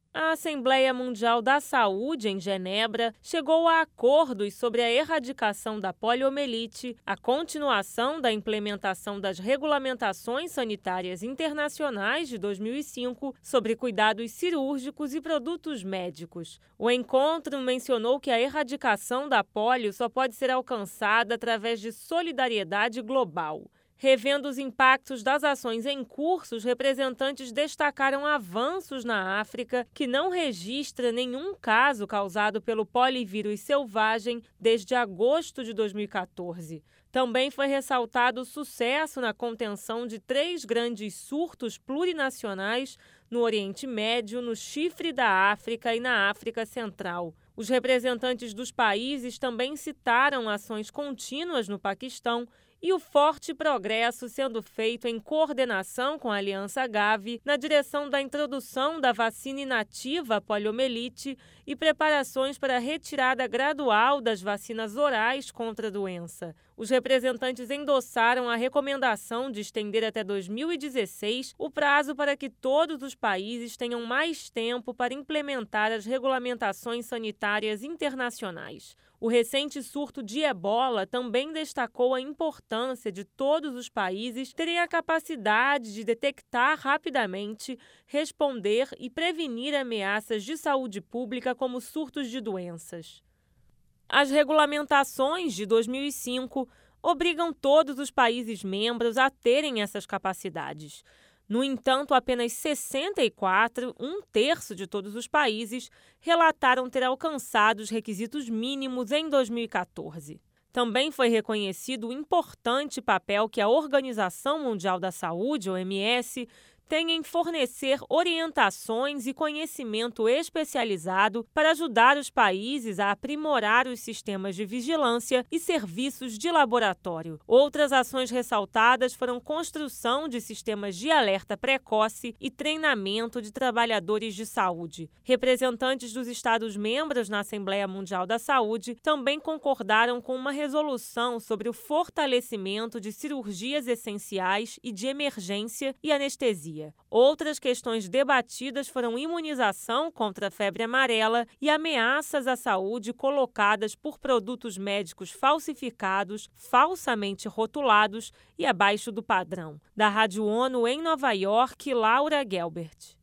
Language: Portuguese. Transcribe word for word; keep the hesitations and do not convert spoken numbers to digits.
A Assembleia Mundial da Saúde, em Genebra, chegou a acordos sobre a erradicação da poliomielite, a continuação da implementação das regulamentações sanitárias internacionais de dois mil e cinco sobre cuidados cirúrgicos e produtos médicos. O encontro mencionou que a erradicação da polio só pode ser alcançada através de solidariedade global. Revendo os impactos das ações em curso, os representantes destacaram avanços na África, que não registra nenhum caso causado pelo polivírus selvagem desde agosto de dois mil e quatorze. Também foi ressaltado o sucesso na contenção de três grandes surtos plurinacionais no Oriente Médio, no Chifre da África e na África Central. Os representantes dos países também citaram ações contínuas no Paquistão e o forte progresso sendo feito em coordenação com a Aliança Gavi na direção da introdução da vacina inativa à poliomielite e preparações para a retirada gradual das vacinas orais contra a doença. Os representantes endossaram a recomendação de estender até dois mil e dezesseis o prazo para que todos os países tenham mais tempo para implementar as regulamentações sanitárias internacionais. O recente surto de ebola também destacou a importância de todos os países terem a capacidade de detectar rapidamente, responder e prevenir ameaças de saúde pública como surtos de doenças. As regulamentações de dois mil e cinco obrigam todos os países membros a terem essas capacidades. No entanto, apenas sessenta e quatro, um terço de todos os países, relataram ter alcançado os requisitos mínimos em dois mil e quatorze. Também foi reconhecido o importante papel que a Organização Mundial da Saúde, O M S, tem em fornecer orientações e conhecimento especializado para ajudar os países a aprimorar os sistemas de vigilância e serviços de laboratório. Outras ações ressaltadas foram construção de sistemas de alerta precoce e treinamento de trabalhadores de saúde. Representantes dos Estados-membros na Assembleia Mundial da Saúde também concordaram com uma resolução sobre o fortalecimento de cirurgias essenciais e de emergência e anestesia. Outras questões debatidas foram imunização contra a febre amarela e ameaças à saúde colocadas por produtos médicos falsificados, falsamente rotulados e abaixo do padrão. Da Rádio ONU em Nova York, Laura Gelbert.